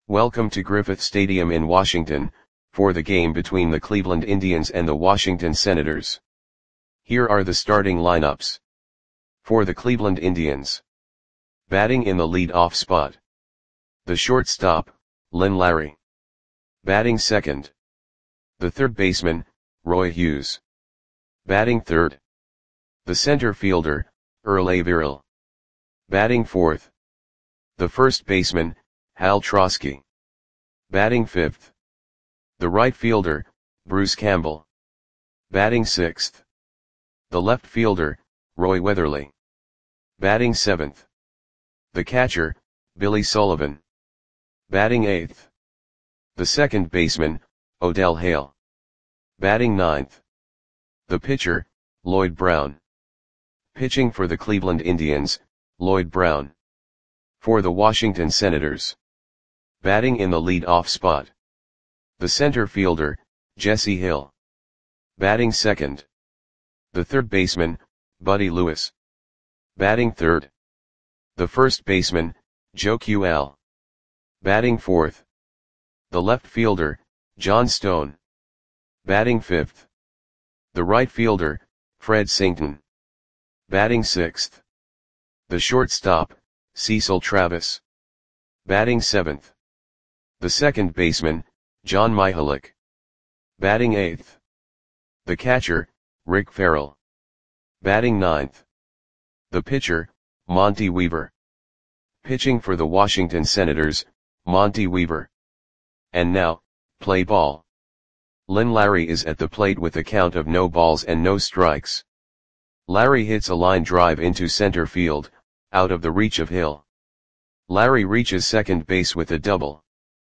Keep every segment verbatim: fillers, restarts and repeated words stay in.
Welcome to Griffith Stadium in Washington, for the game between the Cleveland Indians and the Washington Senators. Here are the starting lineups. For the Cleveland Indians. Batting in the lead-off spot. The shortstop, Lynn Larry. Batting second. The third baseman, Roy Hughes. Batting third. The center fielder, Earl Averill. Batting fourth. The first baseman, Hal Trosky. Batting fifth. The right fielder, Bruce Campbell. Batting sixth. The left fielder, Roy Weatherly. Batting seventh. The catcher, Billy Sullivan. Batting eighth. The second baseman, Odell Hale. Batting ninth. The pitcher, Lloyd Brown. Pitching for the Cleveland Indians, Lloyd Brown. For the Washington Senators. Batting in the lead-off spot. The center fielder, Jesse Hill. Batting second. The third baseman, Buddy Lewis. Batting third. The first baseman, Joe Quell. Batting fourth. The left fielder, John Stone. Batting fifth. The right fielder, Fred Sington. Batting sixth. The shortstop, Cecil Travis. Batting seventh. The second baseman, John Mihalik. Batting eighth. The catcher, Rick Farrell. Batting ninth. The pitcher, Monty Weaver. Pitching for the Washington Senators, Monty Weaver. And now, play ball. Lynn Larry is at the plate with a count of no balls and no strikes. Larry hits a line drive into center field, out of the reach of Hill. Larry reaches second base with a double.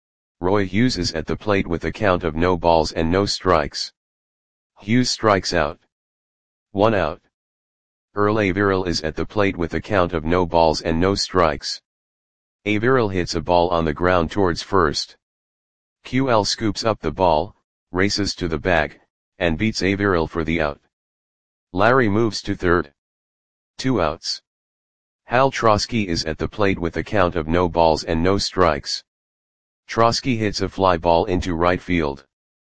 Roy Hughes is at the plate with a count of no balls and no strikes. Hughes strikes out. One out. Earl Averill is at the plate with a count of no balls and no strikes. Averill hits a ball on the ground towards first. Quell scoops up the ball, races to the bag, and beats Averill for the out. Larry moves to third. Two outs. Hal Trosky is at the plate with a count of no balls and no strikes. Trosky hits a fly ball into right field.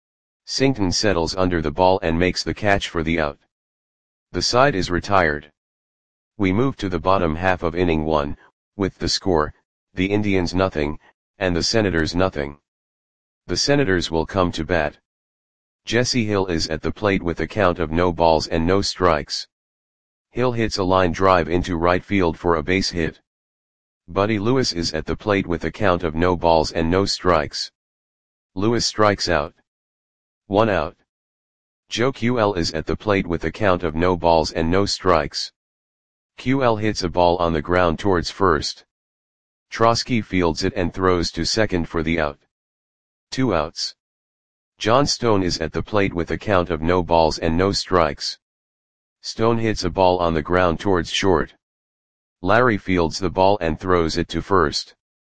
Sington settles under the ball and makes the catch for the out. The side is retired. We move to the bottom half of inning one, with the score, the Indians nothing, and the Senators nothing. The Senators will come to bat. Jesse Hill is at the plate with a count of no balls and no strikes. Hill hits a line drive into right field for a base hit. Buddy Lewis is at the plate with a count of no balls and no strikes. Lewis strikes out. One out. Joe Quell is at the plate with a count of no balls and no strikes. Quell hits a ball on the ground towards first. Trosky fields it and throws to second for the out. Two outs. John Stone is at the plate with a count of no balls and no strikes. Stone hits a ball on the ground towards short. Larry fields the ball and throws it to first.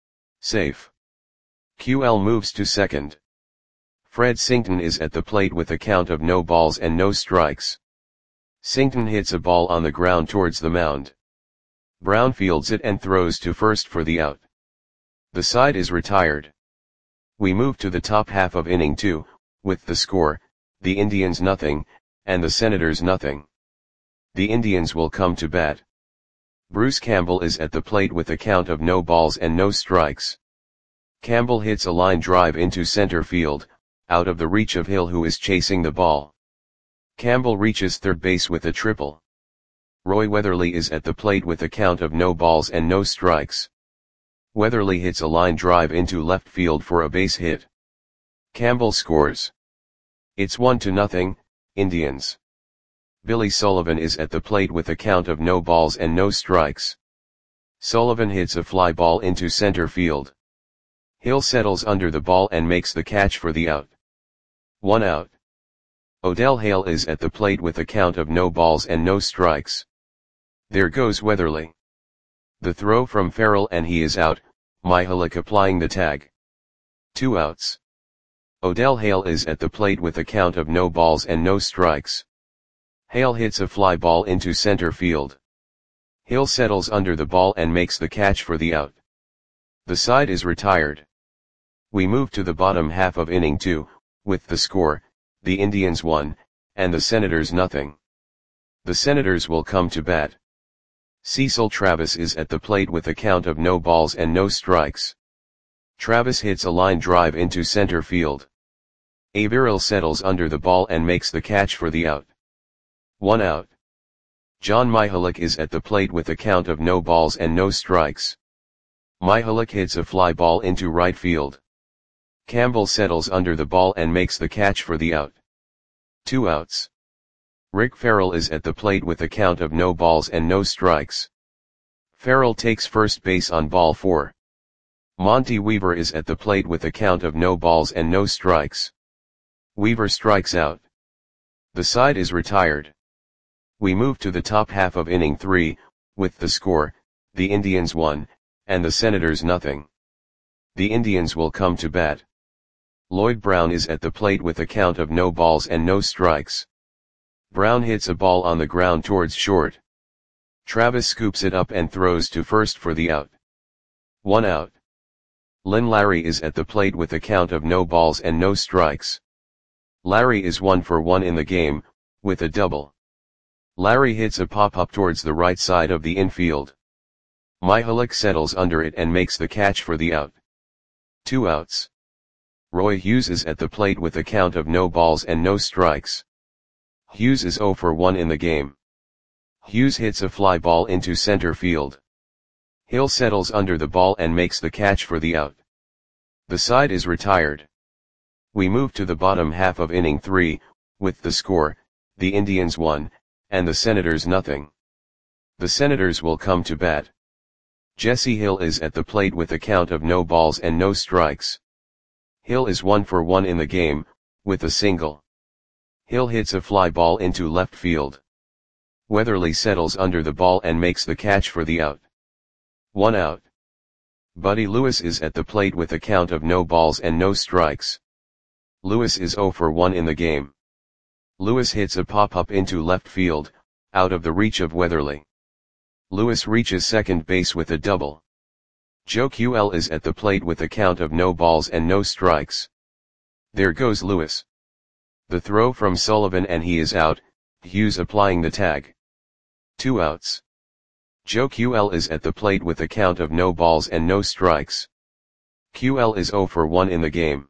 Safe. Quell moves to second. Fred Sington is at the plate with a count of no balls and no strikes. Sington hits a ball on the ground towards the mound. Brown fields it and throws to first for the out. The side is retired. We move to the top half of inning two, with the score, the Indians nothing, and the Senators nothing. The Indians will come to bat. Bruce Campbell is at the plate with a count of no balls and no strikes. Campbell hits a line drive into center field, out of the reach of Hill who is chasing the ball. Campbell reaches third base with a triple. Roy Weatherly is at the plate with a count of no balls and no strikes. Weatherly hits a line drive into left field for a base hit. Campbell scores. It's one to nothing, Indians. Billy Sullivan is at the plate with a count of no balls and no strikes. Sullivan hits a fly ball into center field. Hill settles under the ball and makes the catch for the out. One out. Odell Hale is at the plate with a count of no balls and no strikes. There goes Weatherly. The throw from Farrell and he is out, Mihalik applying the tag. Two outs. Odell Hale is at the plate with a count of no balls and no strikes. Hale hits a fly ball into center field. Hill settles under the ball and makes the catch for the out. The side is retired. We move to the bottom half of inning two, with the score, the Indians one, and the Senators nothing. The Senators will come to bat. Cecil Travis is at the plate with a count of no balls and no strikes. Travis hits a line drive into center field. Averill settles under the ball and makes the catch for the out. One out. John Mihalik is at the plate with a count of no balls and no strikes. Mihalik hits a fly ball into right field. Campbell settles under the ball and makes the catch for the out. Two outs. Rick Farrell is at the plate with a count of no balls and no strikes. Farrell takes first base on ball four. Monty Weaver is at the plate with a count of no balls and no strikes. Weaver strikes out. The side is retired. We move to the top half of inning three, with the score, the Indians one, and the Senators nothing. The Indians will come to bat. Lloyd Brown is at the plate with a count of no balls and no strikes. Brown hits a ball on the ground towards short. Travis scoops it up and throws to first for the out. One out. Lynn Larry is at the plate with a count of no balls and no strikes. Larry is one for one in the game, with a double. Larry hits a pop-up towards the right side of the infield. Mihalik settles under it and makes the catch for the out. Two outs. Roy Hughes is at the plate with a count of no balls and no strikes. Hughes is zero for one in the game. Hughes hits a fly ball into center field. Hill settles under the ball and makes the catch for the out. The side is retired. We move to the bottom half of inning three, with the score, the Indians one, and the Senators nothing. The Senators will come to bat. Jesse Hill is at the plate with a count of no balls and no strikes. Hill is one for one in the game, with a single. Hill hits a fly ball into left field. Weatherly settles under the ball and makes the catch for the out. One out. Buddy Lewis is at the plate with a count of no balls and no strikes. Lewis is zero for one in the game. Lewis hits a pop-up into left field, out of the reach of Weatherly. Lewis reaches second base with a double. Joe Q L is at the plate with a count of no balls and no strikes. There goes Lewis. The throw from Sullivan and he is out, Hughes applying the tag. Two outs. Joe Q L is at the plate with a count of no balls and no strikes. Q L is zero for one in the game.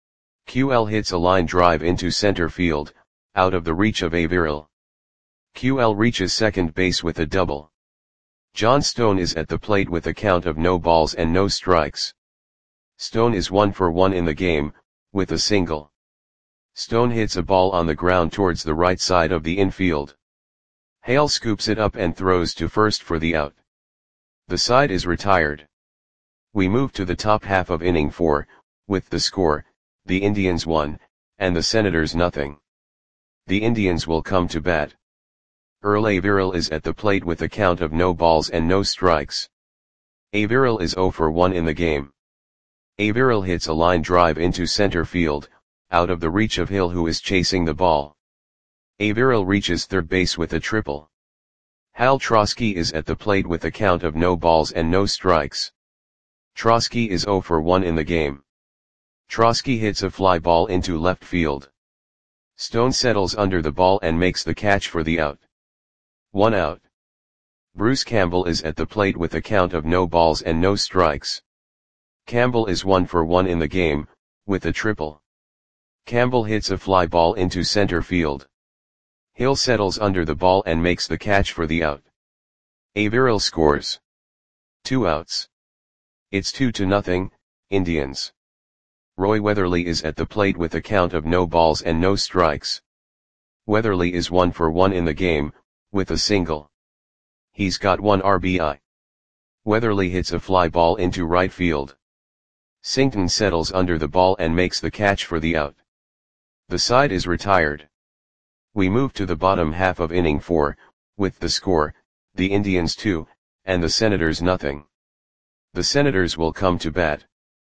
Q L hits a line drive into center field, out of the reach of Averill. Q L reaches second base with a double. John Stone is at the plate with a count of no balls and no strikes. Stone is one for one in the game, with a single. Stone hits a ball on the ground towards the right side of the infield. Hale scoops it up and throws to first for the out. The side is retired. We move to the top half of inning four, with the score, the Indians one, and the Senators nothing. The Indians will come to bat. Earl Averill is at the plate with a count of no balls and no strikes. Averill is zero for one in the game. Averill hits a line drive into center field, out of the reach of Hill who is chasing the ball. Averill reaches third base with a triple. Hal Trosky is at the plate with a count of no balls and no strikes. Trosky is zero for one in the game. Trosky hits a fly ball into left field. Stone settles under the ball and makes the catch for the out. One out. Bruce Campbell is at the plate with a count of no balls and no strikes. Campbell is one for one in the game, with a triple. Campbell hits a fly ball into center field. Hill settles under the ball and makes the catch for the out. Averill scores. Two outs. It's two to nothing, Indians. Roy Weatherly is at the plate with a count of no balls and no strikes. Weatherly is one for one in the game, with a single. He's got one R B I. Weatherly hits a fly ball into right field. Singleton settles under the ball and makes the catch for the out. The side is retired. We move to the bottom half of inning four, with the score, the Indians two, and the Senators nothing. The Senators will come to bat.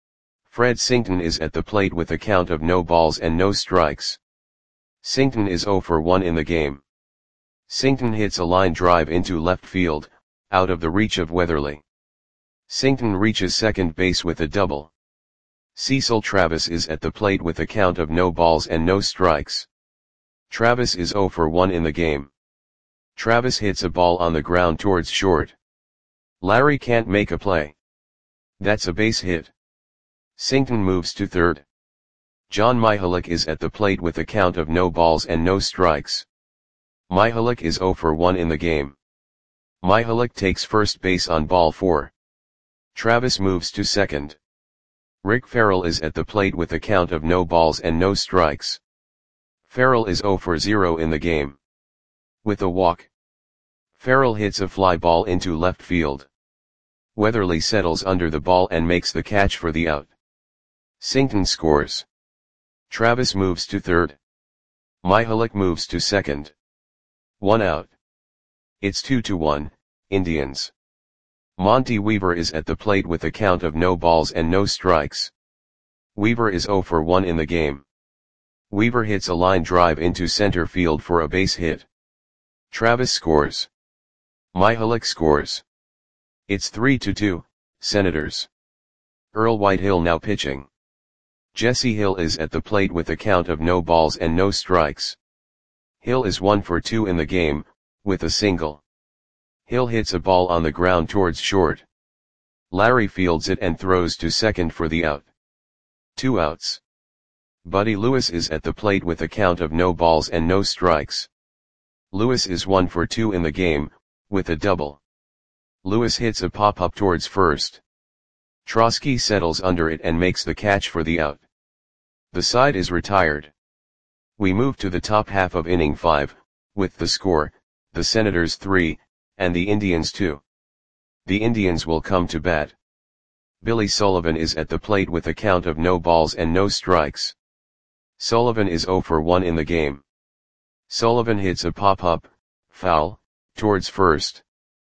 Fred Singleton is at the plate with a count of no balls and no strikes. Singleton is zero for one in the game. Singleton hits a line drive into left field, out of the reach of Weatherly. Singleton reaches second base with a double. Cecil Travis is at the plate with a count of no balls and no strikes. Travis is zero for one in the game. Travis hits a ball on the ground towards short. Larry can't make a play. That's a base hit. Sington moves to third. John Mihalik is at the plate with a count of no balls and no strikes. Mihalik is zero for one in the game. Mihalik takes first base on ball four. Travis moves to second. Rick Farrell is at the plate with a count of no balls and no strikes. Farrell is zero for zero in the game. With a walk, Farrell hits a fly ball into left field. Weatherly settles under the ball and makes the catch for the out. Sington scores. Travis moves to third. Mihalik moves to second. One out. It's two to one, Indians. Monty Weaver is at the plate with a count of no balls and no strikes. Weaver is zero for one in the game. Weaver hits a line drive into center field for a base hit. Travis scores. Mihalik scores. It's three to two, Senators. Earl Whitehill now pitching. Jesse Hill is at the plate with a count of no balls and no strikes. Hill is one for two in the game, with a single. Hill hits a ball on the ground towards short. Larry fields it and throws to second for the out. Two outs. Buddy Lewis is at the plate with a count of no balls and no strikes. Lewis is one for two in the game, with a double. Lewis hits a pop-up towards first. Trosky settles under it and makes the catch for the out. The side is retired. We move to the top half of inning five, with the score, the Senators three, and the Indians two. The Indians will come to bat. Billy Sullivan is at the plate with a count of no balls and no strikes. Sullivan is zero for one in the game. Sullivan hits a pop-up, foul, towards first.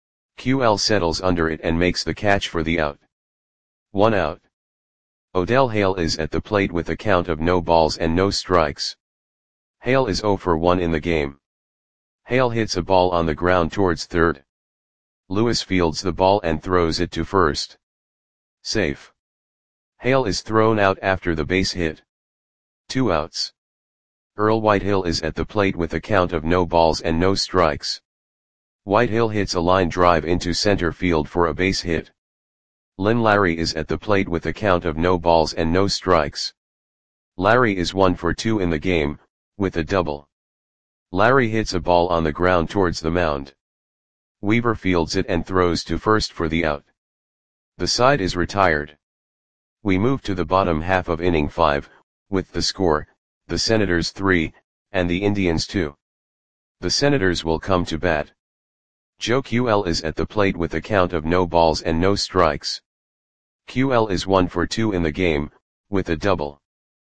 Q L settles under it and makes the catch for the out. One out. Odell Hale is at the plate with a count of no balls and no strikes. Hale is zero for one in the game. Hale hits a ball on the ground towards third. Lewis fields the ball and throws it to first. Safe. Hale is thrown out after the base hit. Two outs. Earl Whitehill is at the plate with a count of no balls and no strikes. Whitehill hits a line drive into center field for a base hit. Lynn Larry is at the plate with a count of no balls and no strikes. Larry is one for two in the game, with a double. Larry hits a ball on the ground towards the mound. Weaver fields it and throws to first for the out. The side is retired. We move to the bottom half of inning five, with the score, the Senators three, and the Indians two. The Senators will come to bat. Joe Q L is at the plate with a count of no balls and no strikes. Q L is one for two in the game, with a double.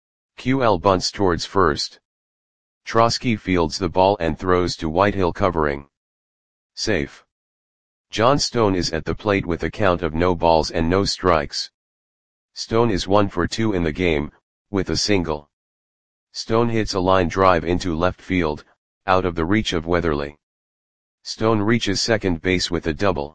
Q L bunts towards first. Trosky fields the ball and throws to Whitehill covering. Safe. John Stone is at the plate with a count of no balls and no strikes. Stone is one for two in the game, with a single. Stone hits a line drive into left field, out of the reach of Weatherly. Stone reaches second base with a double.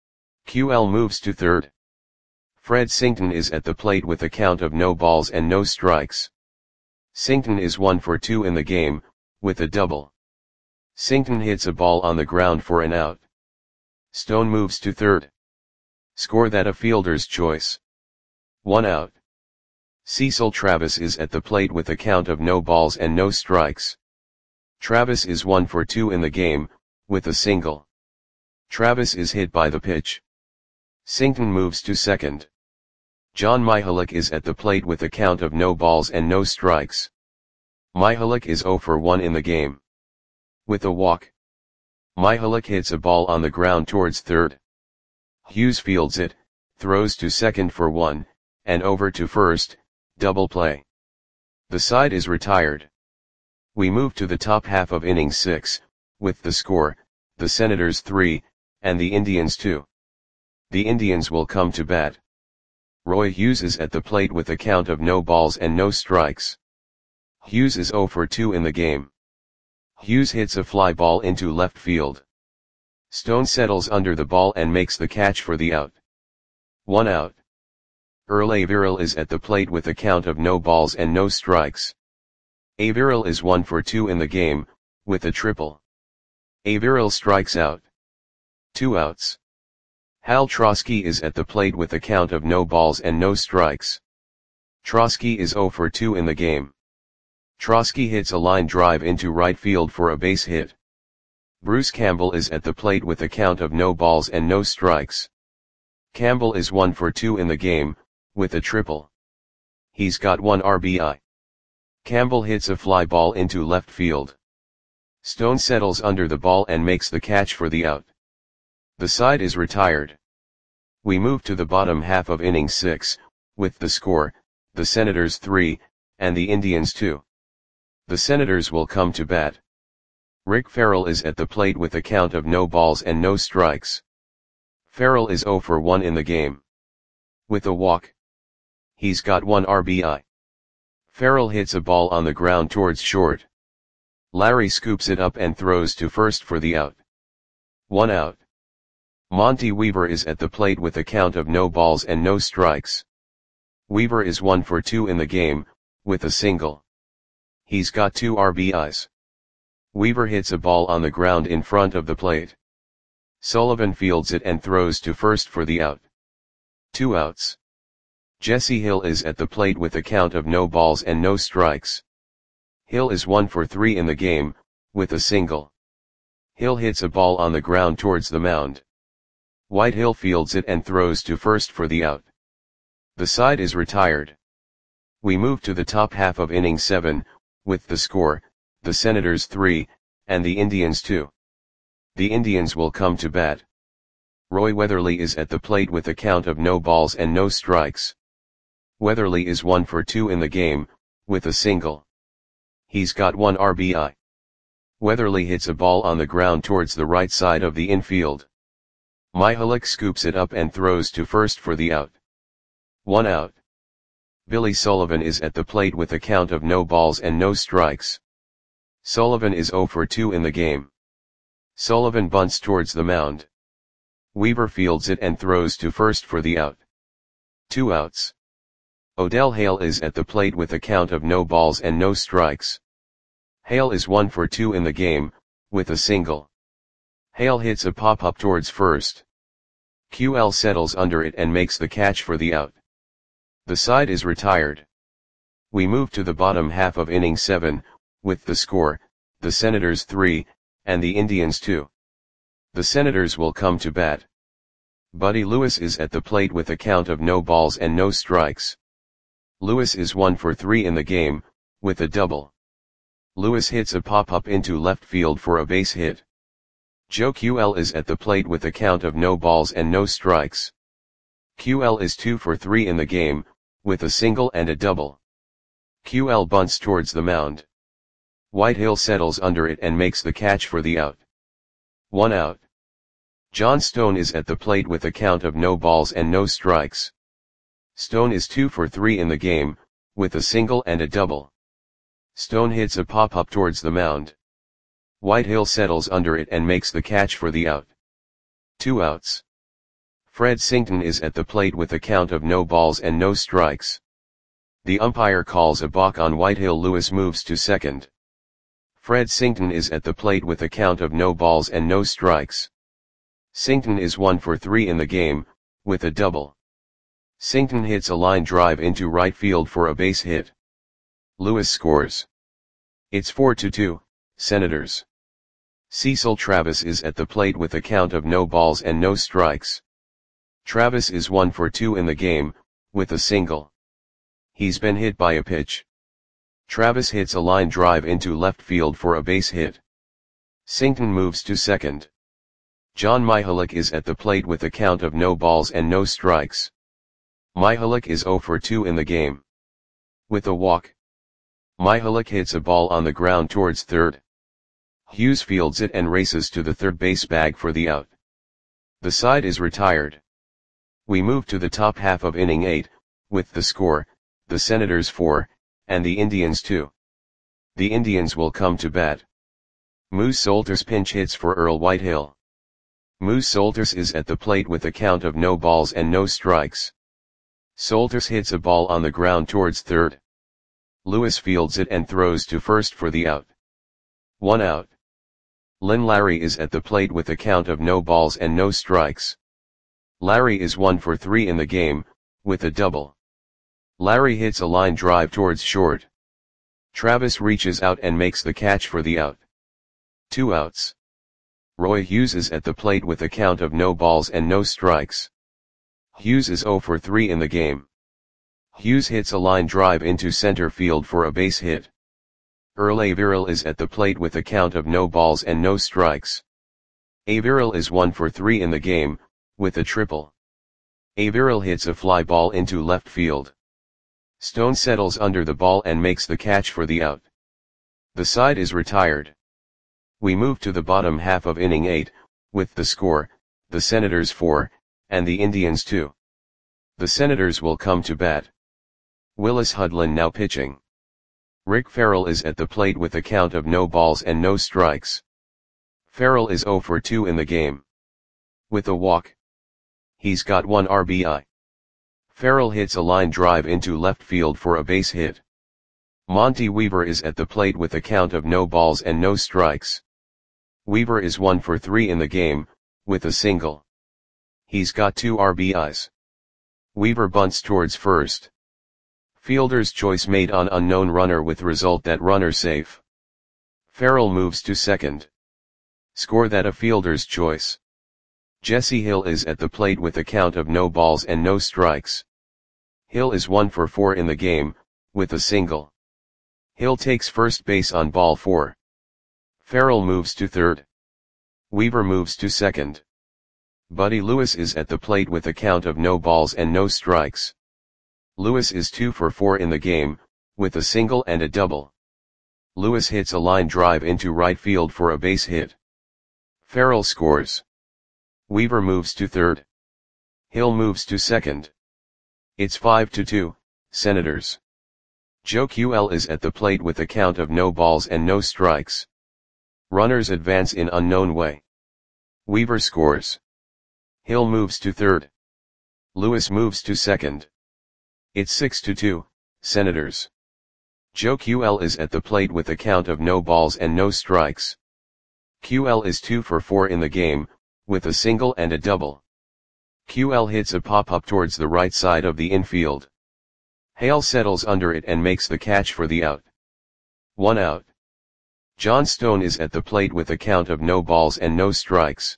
Q L moves to third. Fred Sington is at the plate with a count of no balls and no strikes. Sington is one for two in the game, with a double. Sington hits a ball on the ground for an out. Stone moves to third. Score that a fielder's choice. One out. Cecil Travis is at the plate with a count of no balls and no strikes. Travis is one for two in the game, with a single. Travis is hit by the pitch. Sington moves to second. John Mihalik is at the plate with a count of no balls and no strikes. Mihalik is zero for one in the game. With a walk, Mihalik hits a ball on the ground towards third. Hughes fields it, throws to second for one, and over to first, double play. The side is retired. We move to the top half of inning six, with the score, the Senators three, and the Indians two. The Indians will come to bat. Roy Hughes is at the plate with a count of no balls and no strikes. Hughes is zero for two in the game. Hughes hits a fly ball into left field. Stone settles under the ball and makes the catch for the out. One out. Earl Averill is at the plate with a count of no balls and no strikes. Averill is one for two in the game, with a triple. Averill strikes out. Two outs. Hal Trosky is at the plate with a count of no balls and no strikes. Trosky is zero for two in the game. Trosky hits a line drive into right field for a base hit. Bruce Campbell is at the plate with a count of no balls and no strikes. Campbell is one for two in the game, with a triple. He's got one R B I. Campbell hits a fly ball into left field. Stone settles under the ball and makes the catch for the out. The side is retired. We move to the bottom half of inning six, with the score, the Senators three, and the Indians two. The Senators will come to bat. Rick Farrell is at the plate with a count of no balls and no strikes. Farrell is zero for one in the game. With a walk. He's got one R B I. Farrell hits a ball on the ground towards short. Larry scoops it up and throws to first for the out. One out. Monty Weaver is at the plate with a count of no balls and no strikes. Weaver is one for two in the game, with a single. He's got two R B Is. Weaver hits a ball on the ground in front of the plate. Sullivan fields it and throws to first for the out. Two outs. Jesse Hill is at the plate with a count of no balls and no strikes. Hill is one for three in the game, with a single. Hill hits a ball on the ground towards the mound. Whitehill fields it and throws to first for the out. The side is retired. We move to the top half of inning seven, with the score, the Senators three, and the Indians two. The Indians will come to bat. Roy Weatherly is at the plate with a count of no balls and no strikes. Weatherly is one for two in the game, with a single. He's got one R B I. Weatherly hits a ball on the ground towards the right side of the infield. Mihalik scoops it up and throws to first for the out. One out. Billy Sullivan is at the plate with a count of no balls and no strikes. Sullivan is zero for two in the game. Sullivan bunts towards the mound. Weaver fields it and throws to first for the out. Two outs. Odell Hale is at the plate with a count of no balls and no strikes. Hale is one for two in the game, with a single. Hale hits a pop-up towards first. Q L settles under it and makes the catch for the out. The side is retired. We move to the bottom half of inning seven, with the score, the Senators three, and the Indians two. The Senators will come to bat. Buddy Lewis is at the plate with a count of no balls and no strikes. Lewis is one for three in the game, with a double. Lewis hits a pop-up into left field for a base hit. Joe Q L is at the plate with a count of no balls and no strikes. Q L is two for three in the game, with a single and a double. Q L bunts towards the mound. Whitehill settles under it and makes the catch for the out. One out. John Stone is at the plate with a count of no balls and no strikes. Stone is two for three in the game, with a single and a double. Stone hits a pop-up towards the mound. Whitehill settles under it and makes the catch for the out. Two outs. Fred Sington is at the plate with a count of no balls and no strikes. The umpire calls a balk on Whitehill. Lewis moves to second. Fred Sington is at the plate with a count of no balls and no strikes. Sington is one for three in the game, with a double. Sington hits a line drive into right field for a base hit. Lewis scores. It's four to two, Senators. Cecil Travis is at the plate with a count of no balls and no strikes. Travis is one for two in the game, with a single. He's been hit by a pitch. Travis hits a line drive into left field for a base hit. Sington moves to second. John Mihalik is at the plate with a count of no balls and no strikes. Mihalik is zero for two in the game. With a walk. Mihalik hits a ball on the ground towards third. Hughes fields it and races to the third base bag for the out. The side is retired. We move to the top half of inning eight, with the score, the Senators four, and the Indians two. The Indians will come to bat. Moose Solters pinch hits for Earl Whitehill. Moose Solters is at the plate with a count of no balls and no strikes. Soltis hits a ball on the ground towards third. Lewis fields it and throws to first for the out. One out. Lynn Larry is at the plate with a count of no balls and no strikes. Larry is one for three in the game, with a double. Larry hits a line drive towards short. Travis reaches out and makes the catch for the out. Two outs. Roy Hughes is at the plate with a count of no balls and no strikes. Hughes is zero for three in the game. Hughes hits a line drive into center field for a base hit. Earl Averill is at the plate with a count of no balls and no strikes. Averill is one for three in the game, with a triple. Averill hits a fly ball into left field. Stone settles under the ball and makes the catch for the out. The side is retired. We move to the bottom half of inning eight, with the score, the Senators four, and the Indians two. The Senators will come to bat. Willis Hudlin now pitching. Rick Farrell is at the plate with a count of no balls and no strikes. Farrell is zero for two in the game. With a walk. He's got one R B I. Farrell hits a line drive into left field for a base hit. Monty Weaver is at the plate with a count of no balls and no strikes. Weaver is one for three in the game, with a single. He's got two R B Is. Weaver bunts towards first. Fielder's choice made on unknown runner with result that runner safe. Farrell moves to second. Score that a fielder's choice. Jesse Hill is at the plate with a count of no balls and no strikes. Hill is one for four in the game, with a single. Hill takes first base on ball four. Farrell moves to third. Weaver moves to second. Buddy Lewis is at the plate with a count of no balls and no strikes. Lewis is two for four in the game, with a single and a double. Lewis hits a line drive into right field for a base hit. Farrell scores. Weaver moves to third. Hill moves to second. It's five to two, Senators. Joe Q L is at the plate with a count of no balls and no strikes. Runners advance in unknown way. Weaver scores. Hill moves to third. Lewis moves to second. It's six to two, Senators. Joe Q L is at the plate with a count of no balls and no strikes. Q L is two for four in the game, with a single and a double. Q L hits a pop-up towards the right side of the infield. Hale settles under it and makes the catch for the out. One out. John Stone is at the plate with a count of no balls and no strikes.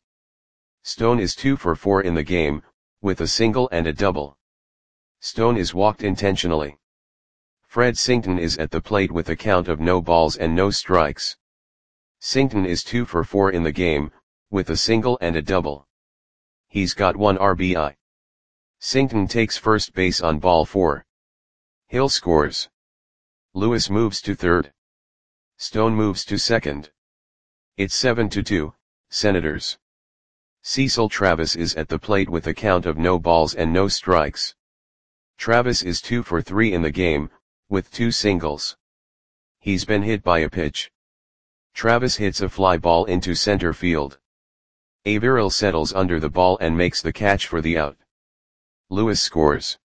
Stone is two for four in the game, with a single and a double. Stone is walked intentionally. Fred Sington is at the plate with a count of no balls and no strikes. Sington is two for four in the game, with a single and a double. He's got one R B I. Sington takes first base on ball four. Hill scores. Lewis moves to third. Stone moves to second. It's seven to two, Senators. Cecil Travis is at the plate with a count of no balls and no strikes. Travis is two for three in the game, with two singles. He's been hit by a pitch. Travis hits a fly ball into center field. Averill settles under the ball and makes the catch for the out. Lewis scores.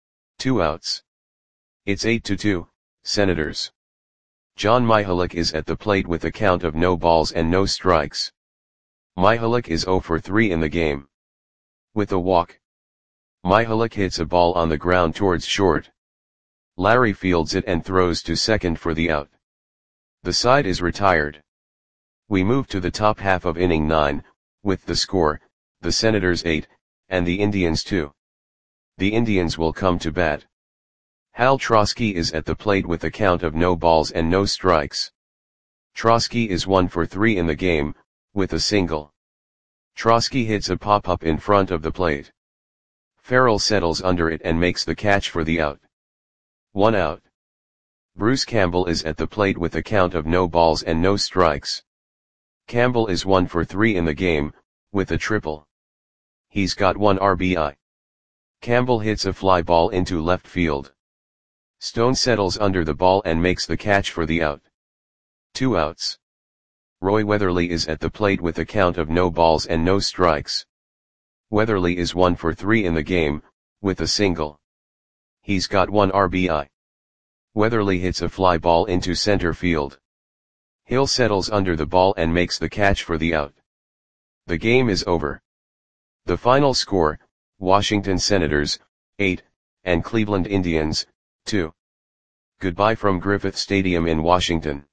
Two outs. It's eight to two, Senators. John Mihalik is at the plate with a count of no balls and no strikes. Mihalik is zero for three in the game. With a walk. Mihalik hits a ball on the ground towards short. Larry fields it and throws to second for the out. The side is retired. We move to the top half of inning nine, with the score, the Senators eight, and the Indians two. The Indians will come to bat. Hal Trosky is at the plate with a count of no balls and no strikes. Trosky is one for three in the game, with a single. Trosky hits a pop-up in front of the plate. Farrell settles under it and makes the catch for the out. One out. Bruce Campbell is at the plate with a count of no balls and no strikes. Campbell is one for three in the game, with a triple. He's got one R B I. Campbell hits a fly ball into left field. Stone settles under the ball and makes the catch for the out. Two outs. Roy Weatherly is at the plate with a count of no balls and no strikes. Weatherly is one for three in the game, with a single. He's got one R B I. Weatherly hits a fly ball into center field. Hill settles under the ball and makes the catch for the out. The game is over. The final score, Washington Senators, eight, and Cleveland Indians, two. Goodbye from Griffith Stadium in Washington.